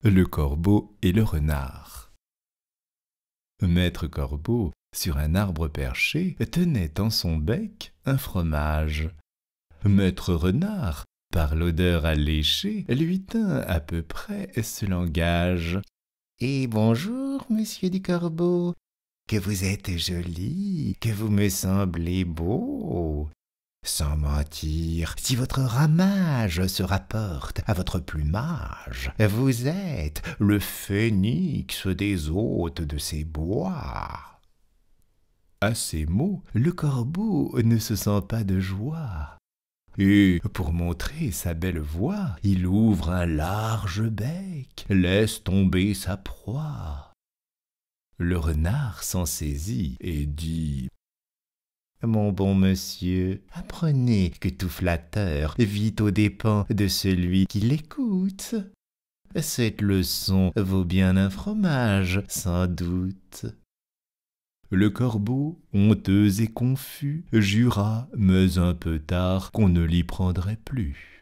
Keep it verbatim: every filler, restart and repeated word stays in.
Le corbeau et le renard. Maître Corbeau, sur un arbre perché, tenait en son bec un fromage. Maître Renard, par l'odeur alléchée, lui tint à peu près ce langage. « Et bonjour, monsieur du Corbeau, que vous êtes joli, que vous me semblez beau. Sans mentir, si votre ramage se rapporte à votre plumage, vous êtes le phénix des hôtes de ces bois. » À ces mots, le corbeau ne se sent pas de joie. Et, pour montrer sa belle voix, il ouvre un large bec, laisse tomber sa proie. Le renard s'en saisit et dit: « Mon bon monsieur, apprenez que tout flatteur vit aux dépens de celui qui l'écoute. Cette leçon vaut bien un fromage, sans doute. » Le corbeau, honteux et confus, jura, mais un peu tard, qu'on ne l'y prendrait plus.